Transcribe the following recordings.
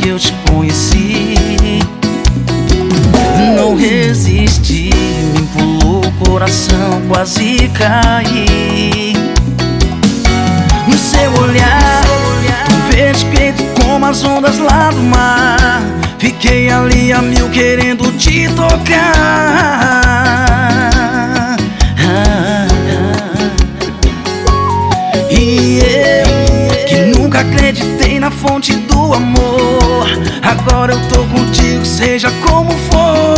que eu te conheci, não resisti, me empolou o coração, quase caí. No seu olhar, tão verde peito como as ondas lá do mar, fiquei ali a mil querendo te tocar. E eu, que nunca acreditei na fonte do amor, agora eu tô contigo, seja como for.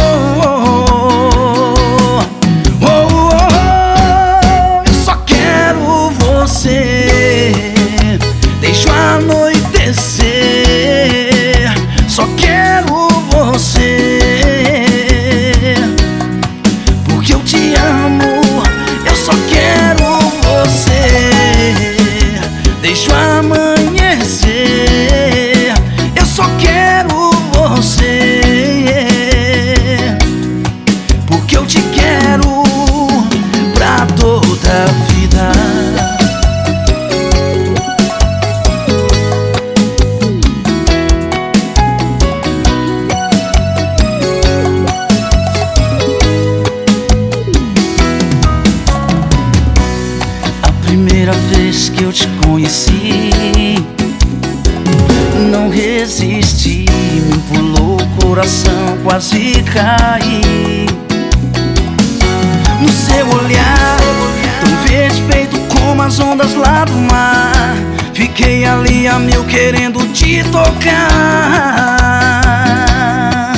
Eu só quero você, deixo anoitecer. Só quero você, porque eu te amo. Eu só quero você, deixo amanhecer. Eu só quero você, porque eu te quero pra toda a vida. Primeira vez que eu te conheci, não resisti, me empolou o coração, quase caí. No seu olhar, tão verde feito como as ondas lá do mar, fiquei ali a mil querendo te tocar.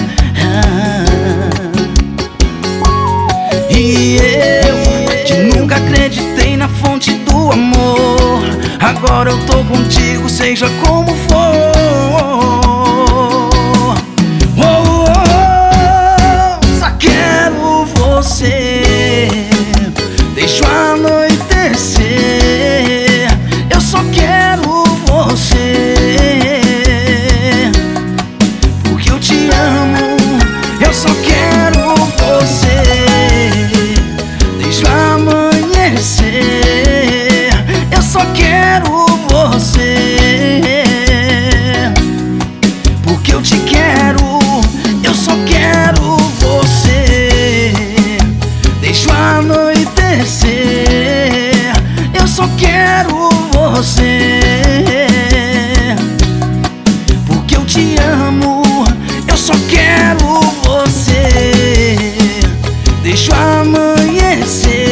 E eu, que nunca acreditei na fonte do amor, agora eu tô contigo, seja como for. Só quero você, deixo anoitecer. Eu só quero você, porque eu te amo. Eu só quero você, deixo amanhecer. Eu só quero você, porque eu te quero. Eu só quero você, deixo anoitecer. Eu só quero você, porque eu te amo. Eu só quero você, deixo amanhecer.